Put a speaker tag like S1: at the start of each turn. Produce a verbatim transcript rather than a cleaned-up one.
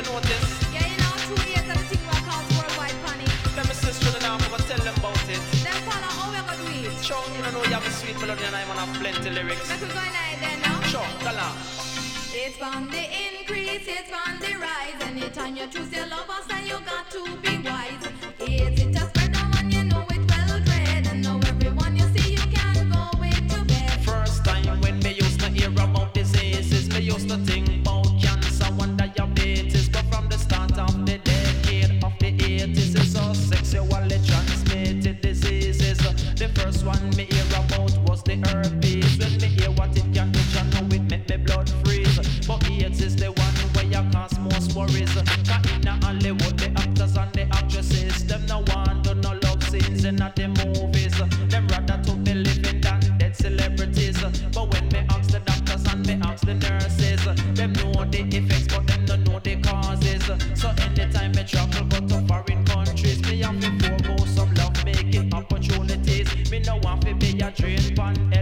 S1: notice?
S2: Yeah, you know, two years of the thing will cause worldwide panic.
S1: Them my sister and I'm gonna tell them about it.
S2: Them follow how we gonna do it.
S1: Sure, you know you have a sweet melody and I'm gonna have plenty lyrics.
S2: Make we go in there now.
S1: Sure, tell her.
S2: It's on the increase, it's on the rise. Anytime you choose your lovers, then you got to be wise. It's it a spread now and you know it well dread. And now everyone you see you can go into bed.
S1: First time when me used to hear about diseases, me used to think about cancer and diabetes. But from the start of the decade of the eighties, it's all sexually transmitted diseases. The first one me hear about was the herpes. When me hear what it can do, you know it make me blood freeze. But AIDS is the one where you cause most worries. Cause in Hollywood, the actors and the actresses, them no want do no love scenes in the movies. Them rather to be living than dead celebrities. But when me ask the doctors and me ask the nurses, them know the effects but them don't know the causes. So anytime me travel go to foreign countries, me have to forego some love making opportunities. Me no want to be a drain pan